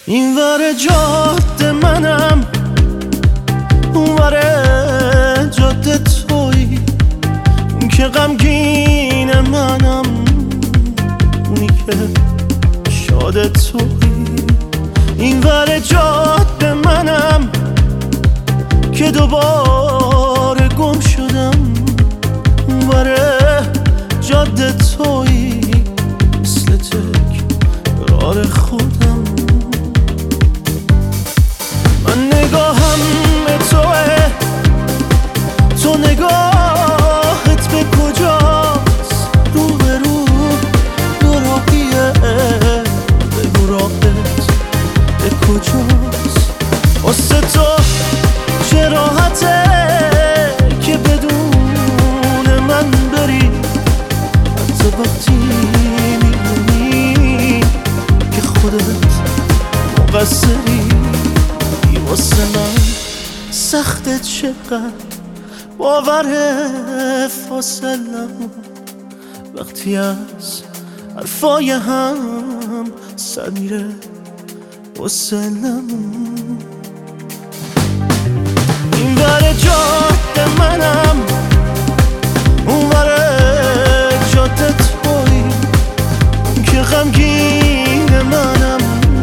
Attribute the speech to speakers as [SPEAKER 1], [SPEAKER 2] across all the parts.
[SPEAKER 1] این ور جاده منم، اون ور جاده تویی. اون که غمگین منم، اونی که شاد تویی. این ور جاده منم که دوباره گم شدم، اون ور جاده تویی. مثل تکرار خودم من نگاهم به توه، تو نگاهت به کجاست؟ رو به رو راهیه، بگو راهت به کجاست؟ واسه تو چه راحته که بدون من بری، حتی وقتی میدونی که خودت مقصری. واسه من سخته چقدر باوره فاصلم، وقتی از حرفای هم سر میره واسلم. این ور جاده منم، اون ور جاده تویی. که غمگین منم،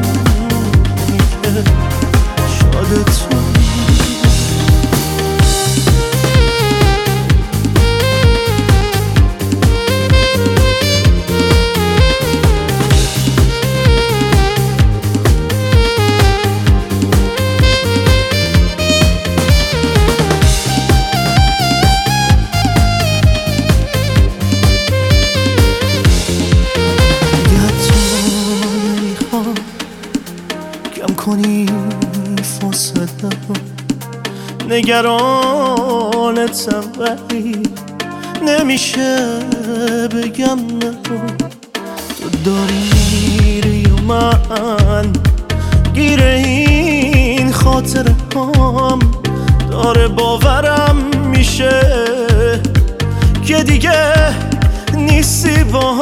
[SPEAKER 1] که شاد تویی. کم کنی فاصله رو، نگرانتم ولی نمیشه بگم نرو. تو داری میری و من گیر این خاطره هم داره باورم میشه که دیگه نیستی با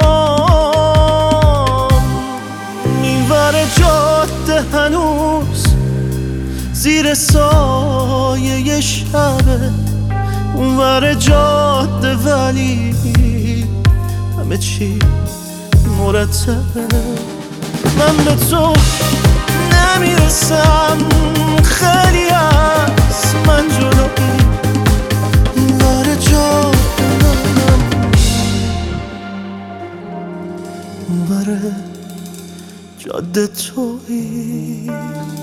[SPEAKER 1] هم. این ور جاده هنوز زیر سایه شبه، اون ور جاده ولی همه چی مرتبه. من به تو نمیرسم، خیلی از من جلوی. این ور جاده منم، اون ور جاده تویی.